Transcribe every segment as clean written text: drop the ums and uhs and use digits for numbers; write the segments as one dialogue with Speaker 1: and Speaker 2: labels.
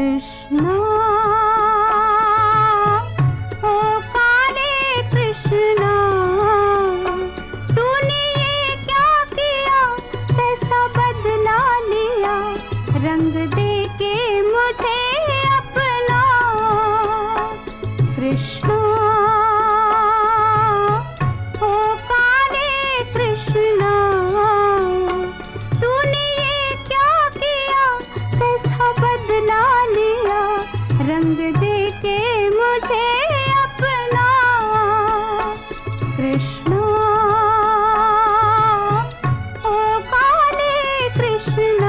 Speaker 1: कृष्णा ओ काले कृष्णा, तूने ये क्या किया, कैसा बदला लिया, रंग दे के मुझे अपना। कृष्णा ओ काले कृष्णा, तूने ये क्या किया, कैसा बदला लिया, रंग दे के मुझे अपना। कृष्णा ओ काले कृष्णा।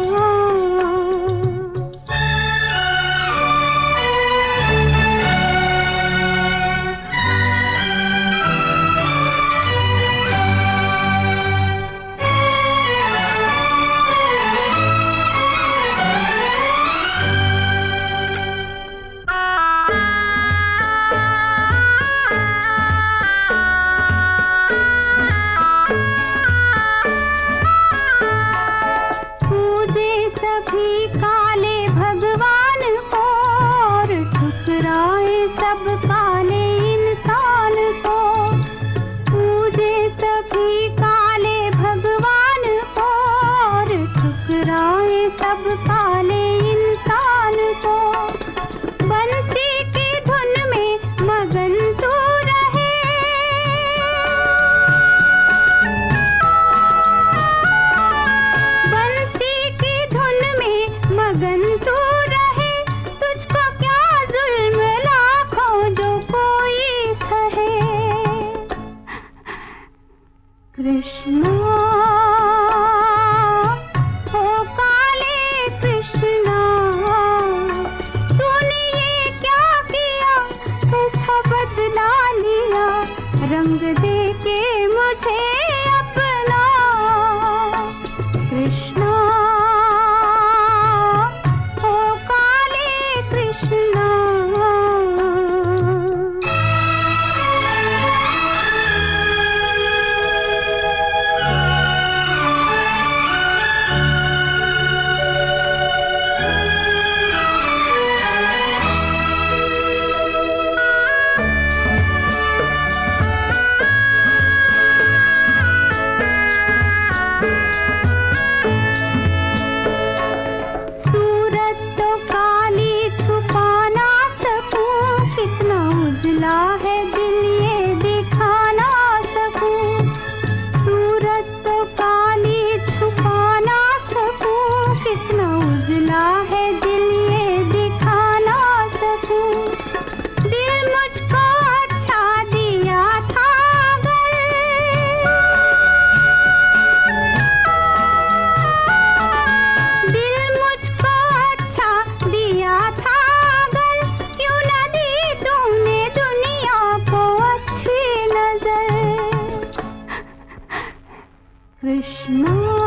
Speaker 1: सभी काले भगवान को और ठुकराए सब काले इंसान को। पूजे सभी काले भगवान को और ठुकराए सब काले इंसान को। बंसी की धुन में मगन तू रहे, मगन तू रहे, तुझको क्या जुल्म लाखों जो कोई सहे। कृष्णा ओ काले कृष्णा, तूने ये क्या किया, कैसा बदला लिया, रंग दे के मुझे अपना। कृष्णा है दिल ये दिखा ना सकूं, सूरत तो काली छुपा ना सकूं, कितना उजला है दिल ये दिखा ना सकूं। दिल मुझको अच्छा दिया था अगर, दिल मुझको अच्छा दिया था अगर, क्यों ना दी तूने दुनिया को अच्छी नजर। कृष्णा